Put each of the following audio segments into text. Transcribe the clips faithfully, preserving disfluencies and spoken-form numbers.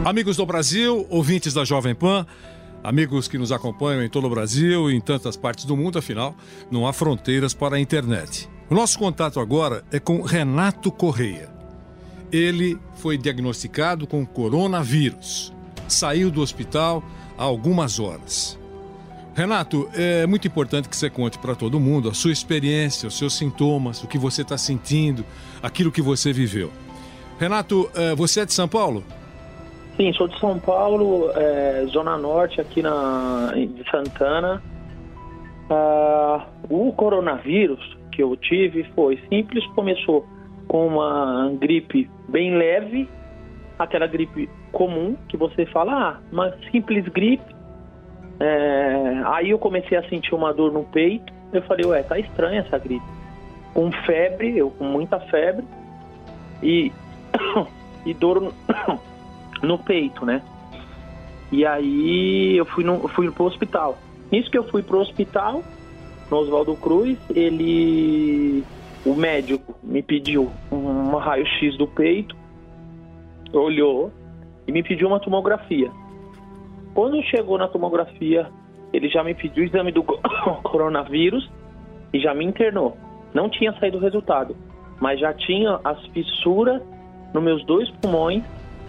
Amigos do Brasil, ouvintes da Jovem Pan, amigos que nos acompanham em todo o Brasil e em tantas partes do mundo, afinal, não há fronteiras para a internet. O nosso contato agora é com Renato Correia. Ele foi diagnosticado com coronavírus. Saiu do hospital há algumas horas. Renato, é muito importante que você conte para todo mundo a sua experiência, os seus sintomas, o que você está sentindo, aquilo que você viveu. Renato, você é de São Paulo? Sim, sou de São Paulo, é, Zona Norte, aqui na, de Santana. Ah, o coronavírus que eu tive foi simples, começou com uma gripe bem leve, aquela gripe comum, que você fala, ah, uma simples gripe. É, aí eu comecei a sentir uma dor no peito, eu falei, ué, tá estranha essa gripe. Com febre, eu com muita febre, e, e dor no, no peito, né? E aí eu fui, no, eu fui pro hospital. Nisso que eu fui pro hospital, no Oswaldo Cruz, ele... o médico me pediu um raio-x do peito, olhou e me pediu uma tomografia. Quando chegou na tomografia, ele já me pediu o exame do coronavírus e já me internou. Não tinha saído o resultado, mas já tinha as fissuras nos meus dois pulmões,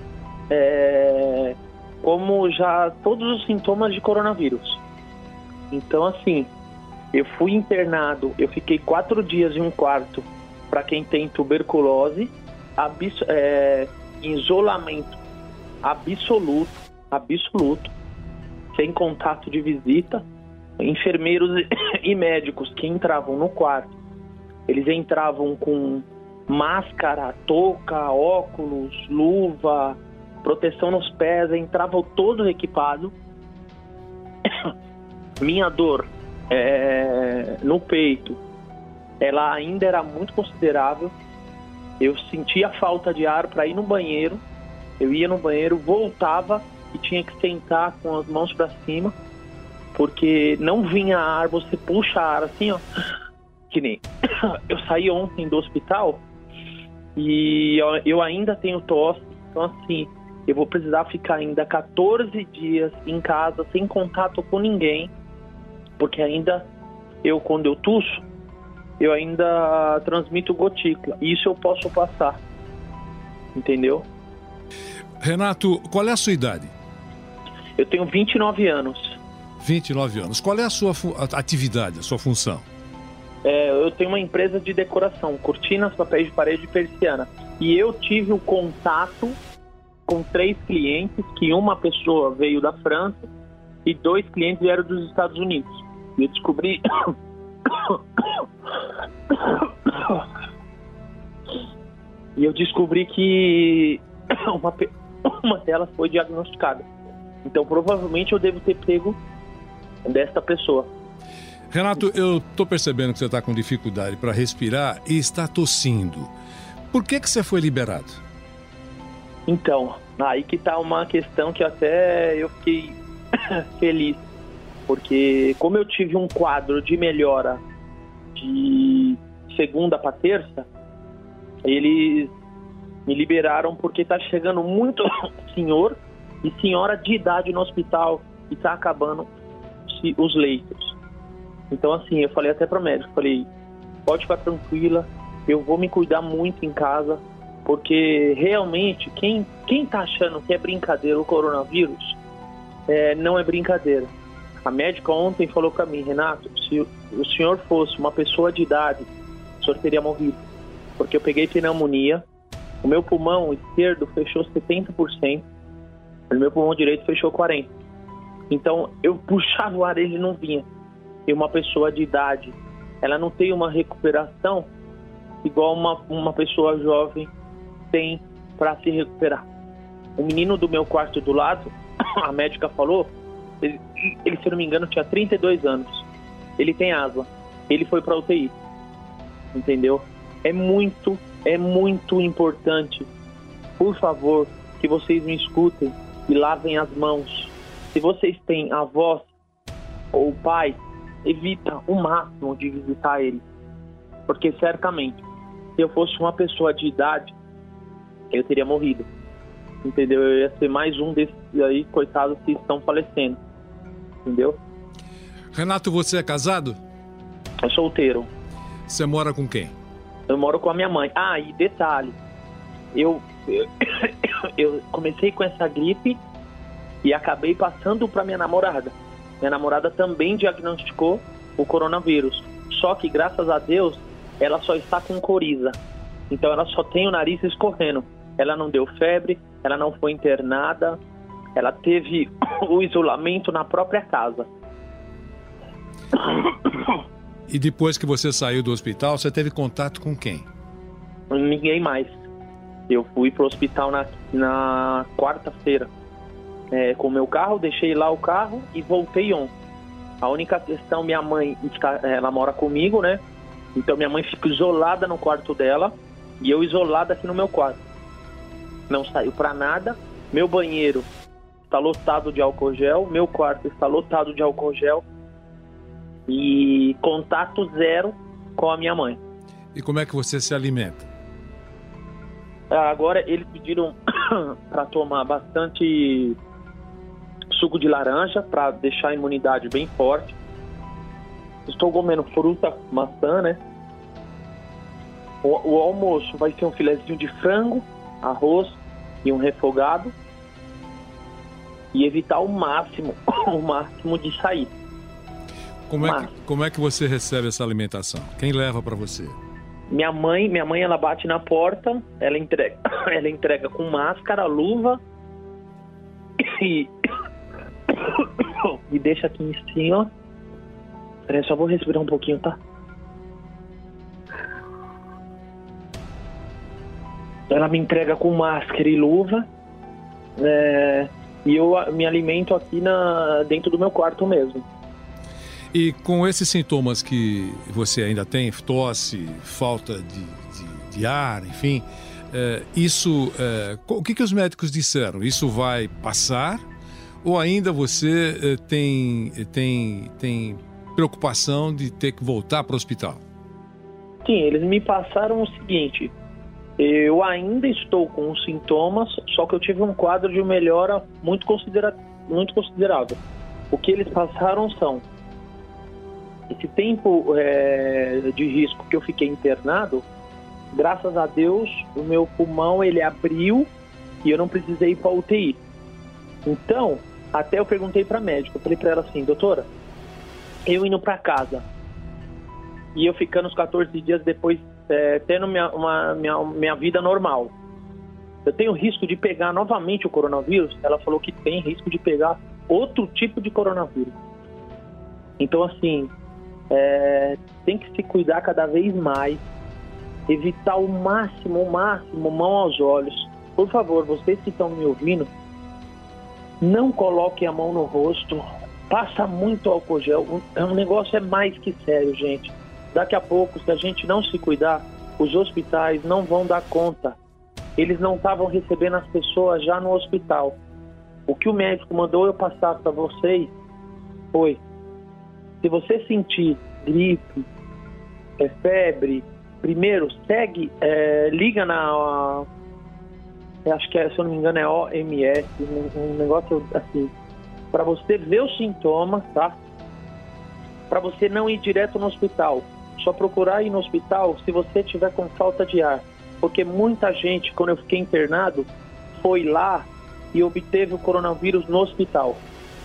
é, como já todos os sintomas de coronavírus. Então, assim, eu fui internado, eu fiquei quatro dias em um quarto para quem tem tuberculose, abs- é, em isolamento absoluto, absoluto, sem contato de visita. Enfermeiros e médicos que entravam no quarto, eles entravam com máscara, touca, óculos, luva, proteção nos pés, entravam todos equipados. Minha dor é, no peito, ela ainda era muito considerável. Eu sentia falta de ar para ir no banheiro. Eu ia no banheiro, voltava e tinha que sentar com as mãos para cima, porque não vinha ar, você puxa ar assim, ó. Que nem eu saí ontem do hospital e eu, eu ainda tenho tosse, então assim, eu vou precisar ficar ainda quatorze dias em casa, sem contato com ninguém, porque ainda eu, quando eu tuço, eu ainda transmito gotícula, e isso eu posso passar, entendeu? Renato, qual é a sua idade? Eu tenho vinte e nove anos. vinte e nove anos. Qual é a sua fu- atividade, a sua função? É, eu tenho uma empresa de decoração, cortinas, papéis de parede e persiana. E eu tive o contato com três clientes, que uma pessoa veio da França e dois clientes vieram dos Estados Unidos. E eu descobri... e eu descobri que uma, pe- uma delas foi diagnosticada. Então, provavelmente, eu devo ter pego desta pessoa. Renato, eu tô percebendo que você está com dificuldade para respirar e está tossindo. Por que que você foi liberado? Então, aí que tá uma questão que até eu fiquei feliz. Porque como eu tive um quadro de melhora de segunda para terça, eles me liberaram porque tá chegando muito senhor e senhora de idade no hospital e tá acabando os leitos. Então, assim, eu falei até para o médico, falei, pode ficar tranquila, eu vou me cuidar muito em casa, porque realmente, quem, quem tá achando que é brincadeira o coronavírus, é, não é brincadeira. A médica ontem falou para mim, Renato, se o senhor fosse uma pessoa de idade, o senhor teria morrido, porque eu peguei pneumonia, o meu pulmão esquerdo fechou setenta por cento, o meu pulmão direito fechou quarenta por cento. Então, eu puxava o ar, ele não vinha. E uma pessoa de idade, ela não tem uma recuperação igual uma, uma pessoa jovem tem para se recuperar. O menino do meu quarto do lado, a médica falou, ele, ele, se não me engano, tinha trinta e dois anos. Ele tem asma. Ele foi para U T I. Entendeu? É muito, é muito importante, por favor, que vocês me escutem e lavem as mãos. Se vocês têm avós ou pai, evita o máximo de visitar ele. Porque certamente, se eu fosse uma pessoa de idade, eu teria morrido. entendeu? Eu ia ser mais um desses aí, coitados, que estão falecendo, entendeu? Renato, você é casado? É solteiro. Você mora com quem? Eu moro com a minha mãe. Ah, e detalhe, eu, eu, eu comecei com essa gripe e acabei passando para minha namorada. Minha namorada também diagnosticou o coronavírus. Só que, graças a Deus, ela só está com coriza. Então, ela só tem o nariz escorrendo. Ela não deu febre, ela não foi internada, ela teve o isolamento na própria casa. E depois que você saiu do hospital, você teve contato com quem? Ninguém mais. Eu fui pro hospital na, na quarta-feira é, com o meu carro, deixei lá o carro e voltei ontem. A única questão, minha mãe, está, ela mora comigo, né? Então minha mãe fica isolada no quarto dela e eu isolada aqui no meu quarto. Não saiu pra nada. Meu banheiro está lotado de álcool gel, meu quarto está lotado de álcool gel e contato zero com a minha mãe. E como é que você se alimenta? Agora eles pediram para tomar bastante suco de laranja para deixar a imunidade bem forte. Estou comendo fruta, maçã, né? O, o almoço vai ser um filezinho de frango, arroz e um refogado. E evitar o máximo, o máximo de sair. Como é, que, como é que você recebe essa alimentação? Quem leva para você? Minha mãe, minha mãe, ela bate na porta, ela entrega, ela entrega com máscara, luva e, e deixa aqui em cima. Peraí, só vou respirar um pouquinho, tá? Ela me entrega com máscara e luva, é, e eu me alimento aqui na, dentro do meu quarto mesmo. E com esses sintomas que você ainda tem, tosse, falta de, de, de ar, enfim, é, isso, é, o que, que os médicos disseram? Isso vai passar ou ainda você é, tem, tem, tem preocupação de ter que voltar para o hospital? Sim, eles me passaram o seguinte, eu ainda estou com os sintomas, só que eu tive um quadro de melhora muito, considera- muito considerável. O que eles passaram são esse tempo é, de risco que eu fiquei internado, graças a Deus, o meu pulmão ele abriu e eu não precisei ir para a U T I. Então, até eu perguntei para a médica, eu falei para ela assim, doutora, eu indo para casa e eu ficando os quatorze dias depois é, tendo minha, uma, minha, minha vida normal, eu tenho risco de pegar novamente o coronavírus? Ela falou que tem risco de pegar outro tipo de coronavírus. Então, assim, É, tem que se cuidar cada vez mais, evitar o máximo, o máximo, mão aos olhos. Por favor, vocês que estão me ouvindo, não coloquem a mão no rosto, passa muito álcool gel, o negócio é mais que sério, gente. Daqui a pouco, se a gente não se cuidar, os hospitais não vão dar conta. Eles não estavam recebendo as pessoas já no hospital. O que o médico mandou eu passar para vocês foi: se você sentir gripe, é, febre, primeiro segue, é, liga na, é, acho que é, se eu não me engano é O M S, um, um negócio assim, para você ver os sintomas, tá? Para você não ir direto no hospital, só procurar ir no hospital se você tiver com falta de ar, porque muita gente, quando eu fiquei internado, foi lá e obteve o coronavírus no hospital.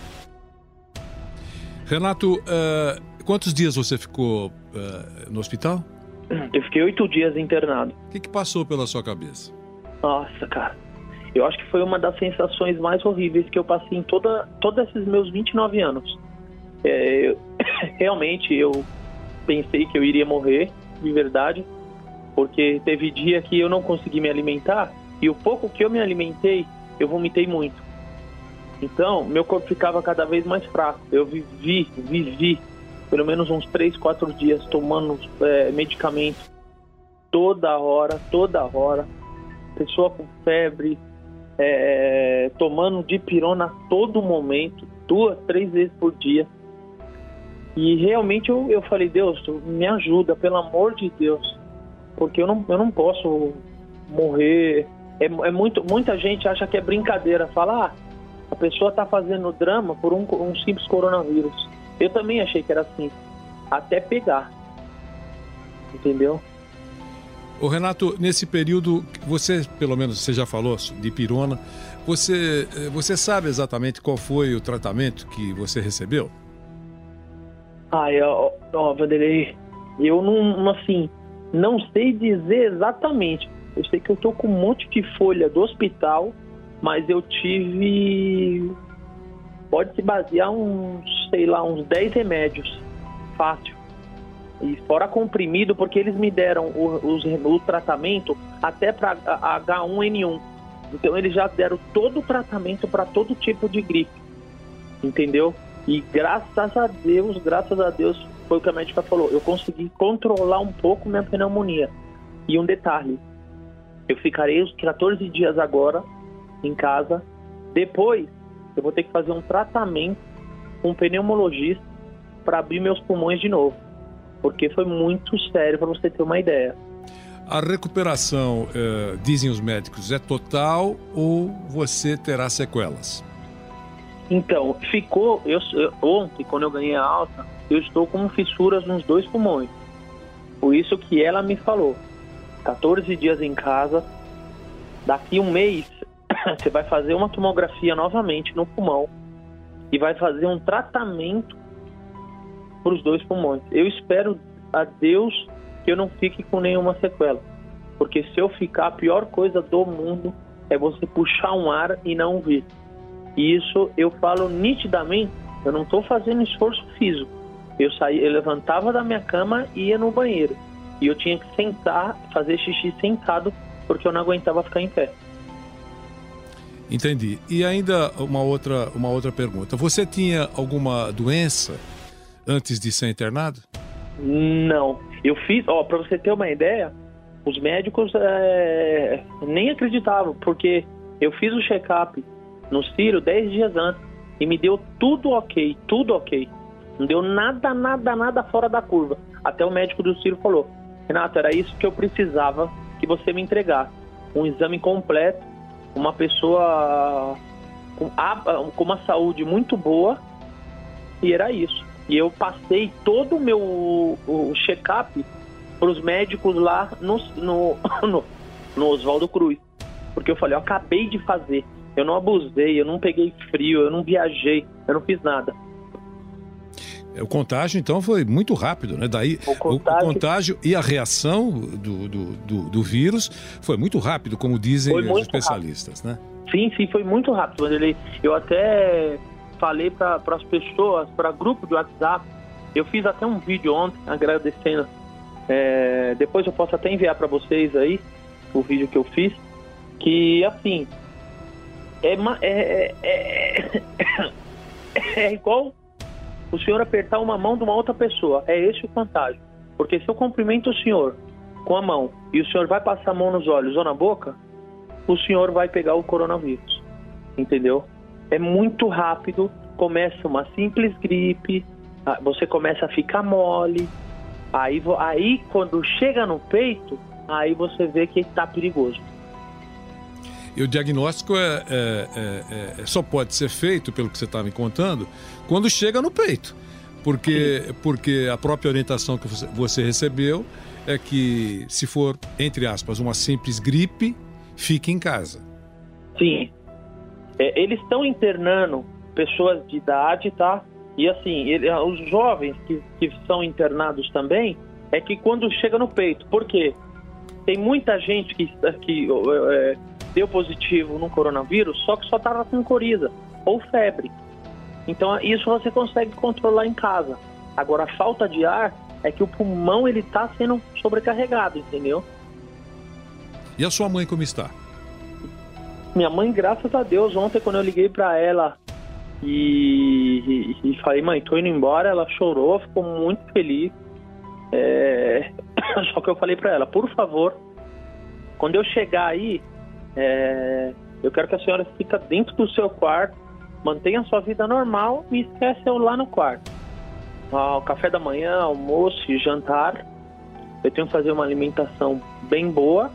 Renato, uh, quantos dias você ficou uh, no hospital? Eu fiquei oito dias internado. O que, que passou pela sua cabeça? Nossa, cara. Eu acho que foi uma das sensações mais horríveis que eu passei em toda, todos esses meus vinte e nove anos. É, eu, realmente, eu pensei que eu iria morrer, de verdade, porque teve dia que eu não consegui me alimentar e o pouco que eu me alimentei, eu vomitei muito. Então, meu corpo ficava cada vez mais fraco. Eu vivi, vivi, pelo menos uns três, quatro dias tomando é, medicamento toda hora, toda hora. Pessoa com febre, é, tomando dipirona a todo momento, duas, três vezes por dia. E realmente eu, eu falei, Deus, me ajuda, pelo amor de Deus. Porque eu não, eu não posso morrer é, é muito, muita gente acha que é brincadeira. Fala, ah, a pessoa tá fazendo drama por um, um simples coronavírus. Eu também achei que era assim, até pegar. Entendeu? Ô Renato, nesse período, você, pelo menos, você já falou de pirona, você, você sabe exatamente qual foi o tratamento que você recebeu? Ah, eu, ó, Vanderlei, eu não, assim, não sei dizer exatamente. Eu sei que eu tô com um monte de folha do hospital, mas eu tive, pode se basear uns, sei lá, uns dez remédios, fácil. E fora comprimido, porque eles me deram o, o, o tratamento até para H um N um. Então eles já deram todo o tratamento para todo tipo de gripe, entendeu? E graças a Deus, graças a Deus, foi o que a médica falou, eu consegui controlar um pouco minha pneumonia. E um detalhe, eu ficarei os quatorze dias agora em casa, depois eu vou ter que fazer um tratamento com um pneumologista para abrir meus pulmões de novo, porque foi muito sério, para você ter uma ideia. A recuperação, eh, dizem os médicos, é total ou você terá sequelas? Então, ficou, eu, eu, ontem, quando eu ganhei a alta, eu estou com fissuras nos dois pulmões. Por isso que ela me falou, quatorze dias em casa, daqui um mês, você vai fazer uma tomografia novamente no pulmão e vai fazer um tratamento para os dois pulmões. Eu espero a Deus que eu não fique com nenhuma sequela, porque se eu ficar, a pior coisa do mundo é você puxar um ar e não vir. E isso eu falo nitidamente, eu não estou fazendo esforço físico. Eu saí, eu levantava da minha cama e ia no banheiro. E eu tinha que sentar, fazer xixi sentado, porque eu não aguentava ficar em pé. Entendi. E ainda uma outra, uma outra pergunta. Você tinha alguma doença antes de ser internado? Não. Eu fiz, ó, para você ter uma ideia, os médicos é, nem acreditavam, porque eu fiz o check-up no Ciro dez dias antes e me deu tudo ok, tudo ok. Não deu nada, nada, nada fora da curva. Até o médico do Ciro falou, Renato, era isso que eu precisava que você me entregasse. Um exame completo, uma pessoa com, a, com uma saúde muito boa, e era isso. E eu passei todo o meu o check-up para os médicos lá no, no, no, no Oswaldo Cruz. Porque eu falei, eu acabei de fazer. Eu não abusei, eu não peguei frio, eu não viajei, eu não fiz nada. O contágio, então, foi muito rápido, né? Daí, o contágio, o contágio e a reação do, do, do, do vírus foi muito rápido, como dizem os especialistas, rápido, né? Sim, sim, foi muito rápido. Eu até falei para as pessoas, para grupo de WhatsApp, eu fiz até um vídeo ontem agradecendo. É, depois eu posso até enviar para vocês aí o vídeo que eu fiz, que assim é, é, é, é, é igual o senhor apertar uma mão de uma outra pessoa. É esse o contágio, porque se eu cumprimento o senhor com a mão e o senhor vai passar a mão nos olhos ou na boca, o senhor vai pegar o coronavírus, entendeu? É muito rápido, começa uma simples gripe, você começa a ficar mole, aí, aí quando chega no peito, aí você vê que está perigoso. E o diagnóstico é, é, é, é, só pode ser feito, pelo que você está me contando, quando chega no peito. Porque, porque a própria orientação que você recebeu é que, se for, entre aspas, uma simples gripe, fique em casa. Sim. É, eles estão internando pessoas de idade, tá? E assim, ele, os jovens que, que são internados também, é que quando chega no peito, por quê? Tem muita gente que, que é, deu positivo no coronavírus, só que só estava com coriza ou febre. Então isso você consegue controlar em casa. Agora a falta de ar é que o pulmão ele está sendo sobrecarregado, entendeu? E a sua mãe como está? Minha mãe, graças a Deus, ontem quando eu liguei para ela e, e, e falei, mãe, tô indo embora, ela chorou, ficou muito feliz. É... Só que eu falei para ela, por favor, quando eu chegar aí, é... eu quero que a senhora fique dentro do seu quarto, mantenha a sua vida normal e esquece eu lá no quarto. Ao café da manhã, almoço e jantar, eu tenho que fazer uma alimentação bem boa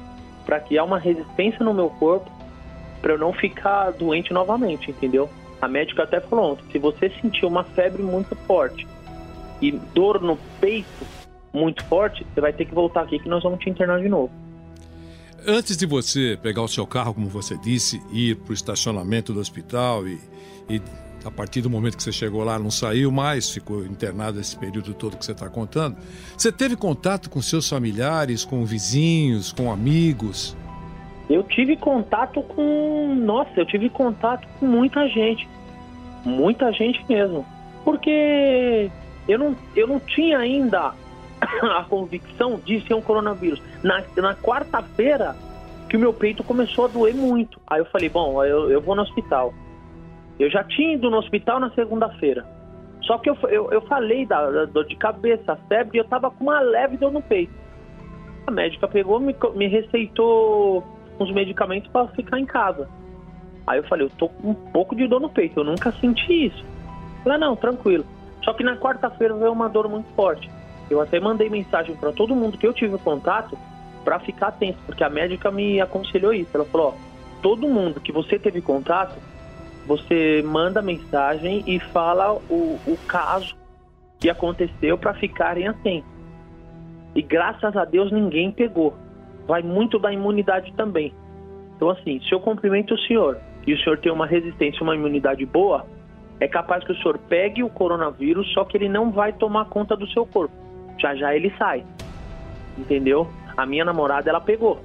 para criar uma resistência no meu corpo para eu não ficar doente novamente, entendeu? A médica até falou ontem, se você sentir uma febre muito forte e dor no peito muito forte, você vai ter que voltar aqui que nós vamos te internar de novo. Antes de você pegar o seu carro, como você disse, ir para o estacionamento do hospital e, e a partir do momento que você chegou lá não saiu mais, ficou internado esse período todo que você está contando, você teve contato com seus familiares, com vizinhos, com amigos? Eu tive contato com... Nossa, eu tive contato com muita gente. Muita gente mesmo. Porque eu não, eu não tinha ainda a convicção de ser um coronavírus. Na, na quarta-feira que o meu peito começou a doer muito. Aí eu falei, bom, eu, eu vou no hospital. Eu já tinha ido no hospital na segunda-feira. Só que eu, eu, eu falei da, da dor de cabeça, febre, e eu tava com uma leve dor no peito. A médica pegou, me, me receitou uns medicamentos para ficar em casa. Aí eu falei, eu tô com um pouco de dor no peito, eu nunca senti isso. Ela, não, tranquilo. Só que na quarta-feira veio uma dor muito forte. Eu até mandei mensagem para todo mundo que eu tive contato para ficar atento, porque a médica me aconselhou isso. Ela falou, ó, todo mundo que você teve contato, você manda mensagem e fala o, o caso que aconteceu para ficarem atentos. E graças a Deus ninguém pegou. Vai muito da imunidade também. Então assim, se eu cumprimento o senhor e o senhor tem uma resistência, uma imunidade boa, é capaz que o senhor pegue o coronavírus, só que ele não vai tomar conta do seu corpo. Já já ele sai. Entendeu? A minha namorada, ela pegou.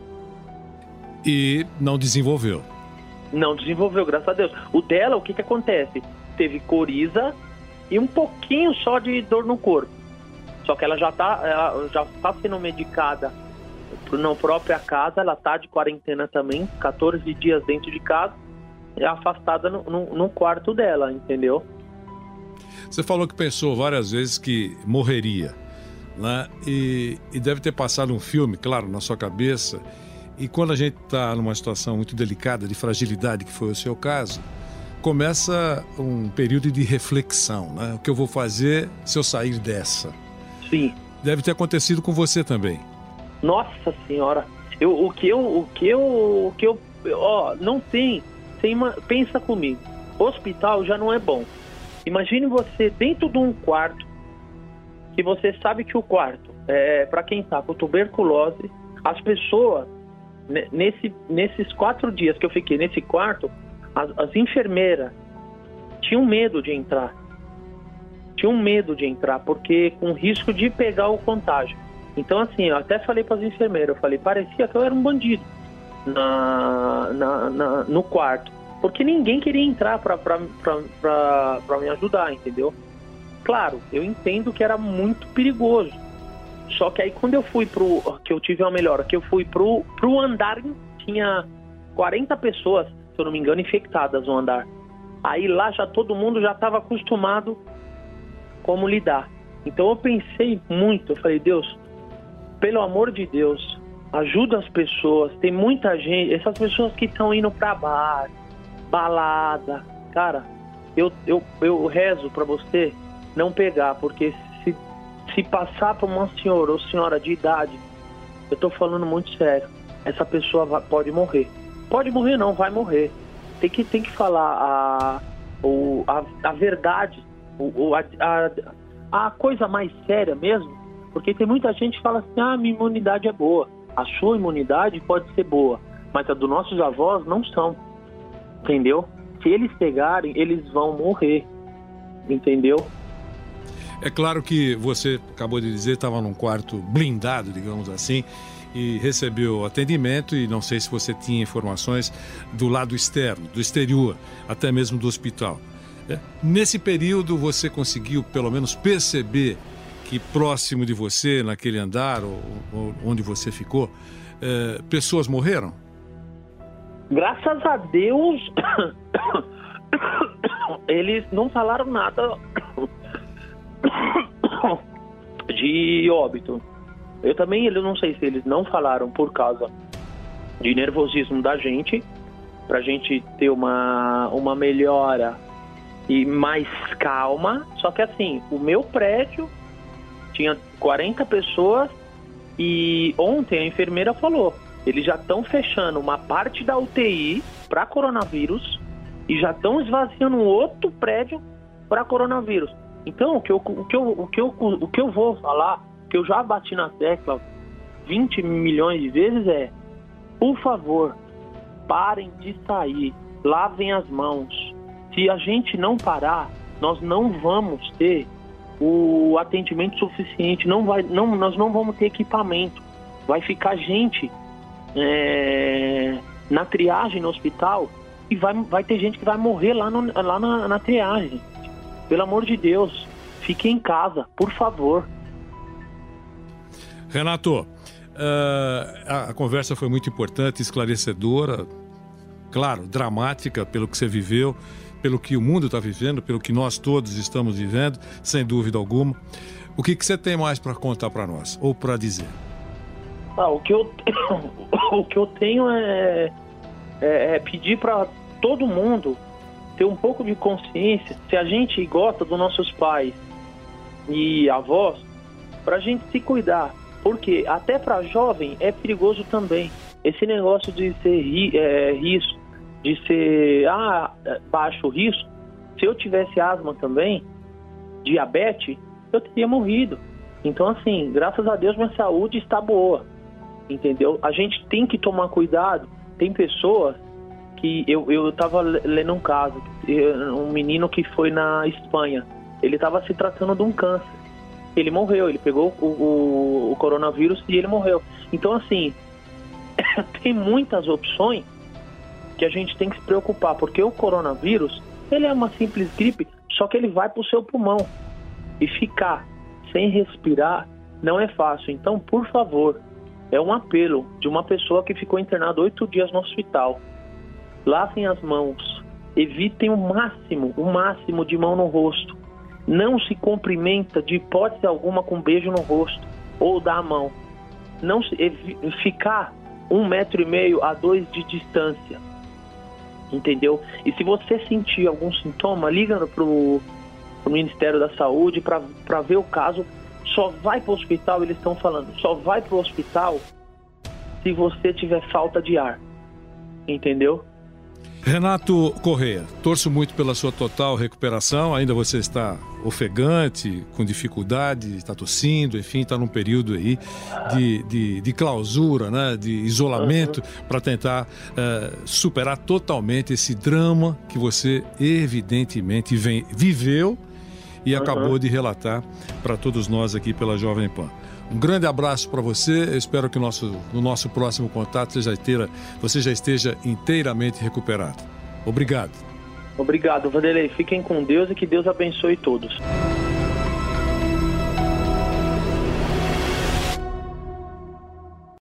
E não desenvolveu? Não desenvolveu, graças a Deus. O dela, o que que acontece? Teve coriza e um pouquinho só de dor no corpo. Só que ela já tá, ela já tá sendo medicada na própria casa, ela tá de quarentena também, quatorze dias dentro de casa, é afastada no, no, no quarto dela, entendeu? Você falou que pensou várias vezes que morreria, né? E, e deve ter passado um filme, claro, na sua cabeça. E quando a gente está numa situação muito delicada, de fragilidade, que foi o seu caso, começa um período de reflexão, né? O que eu vou fazer se eu sair dessa? Sim. Deve ter acontecido com você também. Nossa senhora, eu, o que eu, o que eu, o que eu, ó, não tem, tem uma, pensa comigo, hospital já não é bom. Imagine você dentro de um quarto, que você sabe que o quarto, é, para quem tá com tuberculose, as pessoas, nesse, nesses quatro dias que eu fiquei nesse quarto, as, as enfermeiras tinham medo de entrar, tinham medo de entrar, porque com risco de pegar o contágio. Então, assim, eu até falei para as enfermeiras, eu falei, parecia que eu era um bandido na, na, na, no quarto, porque ninguém queria entrar para me ajudar, entendeu? Claro, eu entendo que era muito perigoso, só que aí quando eu fui pro, que eu tive uma melhora, que eu fui pro, pro andar, tinha quarenta pessoas, se eu não me engano, infectadas no andar. Aí lá já todo mundo já estava acostumado como lidar. Então eu pensei muito, eu falei, Deus, pelo amor de Deus, ajuda as pessoas. Tem muita gente, essas pessoas que estão indo pra bar, balada. Cara, eu, eu, eu rezo pra você não pegar, porque se, se passar pra uma senhora ou senhora de idade, eu tô falando muito sério, essa pessoa vai, pode morrer. Pode morrer não, vai morrer. Tem que, tem que falar a, o, a, a verdade, o, a, a, a coisa mais séria mesmo. Porque tem muita gente que fala assim, ah, minha imunidade é boa. A sua imunidade pode ser boa, mas a dos nossos avós não são. Entendeu? Se eles pegarem, eles vão morrer. Entendeu? É claro que você acabou de dizer, estava num quarto blindado, digamos assim, e recebeu atendimento, e não sei se você tinha informações do lado externo, do exterior, até mesmo do hospital. É. Nesse período você conseguiu pelo menos perceber que próximo de você, naquele andar ou, ou onde você ficou, é, pessoas morreram? Graças a Deus, eles não falaram nada de óbito. Eu também, eu não sei se eles não falaram por causa de nervosismo da gente, pra gente ter uma, uma melhora e mais calma. Só que assim, o meu prédio tinha quarenta pessoas e ontem a enfermeira falou, Eles já estão fechando uma parte da U T I para coronavírus e já estão esvaziando um outro prédio para coronavírus. Então, o que, eu, o, que eu, o, que eu, o que eu vou falar, que eu já bati na tecla vinte milhões de vezes é, por favor, parem de sair, lavem as mãos. Se a gente não parar, nós não vamos ter o atendimento suficiente, não vai, não, nós não vamos ter equipamento. Vai ficar gente é, na triagem no hospital e vai, vai ter gente que vai morrer lá, no, lá na, na triagem. Pelo amor de Deus, fique em casa, por favor. Renato, uh, a, a conversa foi muito importante, esclarecedora, claro, dramática pelo que você viveu, pelo que o mundo está vivendo, pelo que nós todos estamos vivendo, sem dúvida alguma. O que, que você tem mais para contar para nós, ou para dizer? Ah, o, que eu, o que eu tenho é, é, é pedir para todo mundo ter um pouco de consciência, se a gente gosta dos nossos pais e avós, para a gente se cuidar, porque até para jovem é perigoso também. Esse negócio de ser ri, é, risco, de ser ah, baixo risco, se eu tivesse asma também, diabetes, eu teria morrido. Então, assim, graças a Deus minha saúde está boa, entendeu? A gente tem que tomar cuidado. Tem pessoas que eu eu estava lendo um caso, um menino que foi na Espanha, ele estava se tratando de um câncer, ele morreu, ele pegou o, o, o coronavírus e ele morreu. Então, assim, tem muitas opções que a gente tem que se preocupar, porque o coronavírus, ele é uma simples gripe, só que ele vai para o seu pulmão e ficar sem respirar não é fácil. Então, por favor, é um apelo de uma pessoa que ficou internada oito dias no hospital. Lavem as mãos, evitem o máximo, o máximo de mão no rosto. Não se cumprimenta de hipótese alguma com beijo no rosto ou dar a mão. Não se, evi, ficar um metro e meio a dois de distância, entendeu? E se você sentir algum sintoma, liga pro, pro Ministério da Saúde para ver o caso. Só vai para o hospital, eles estão falando, só vai para o hospital se você tiver falta de ar, entendeu? Renato Correia, torço muito pela sua total recuperação. Ainda você está ofegante, com dificuldade, está tossindo, enfim, está num período aí de, de, de clausura, né, de isolamento, uhum, para tentar uh, superar totalmente esse drama que você evidentemente vem, viveu e uhum. acabou de relatar para todos nós aqui pela Jovem Pan. Um grande abraço para você. Eu espero que nosso, no nosso próximo contato você já, esteja, você já esteja inteiramente recuperado. Obrigado. Obrigado, Vanderlei. Fiquem com Deus e que Deus abençoe todos.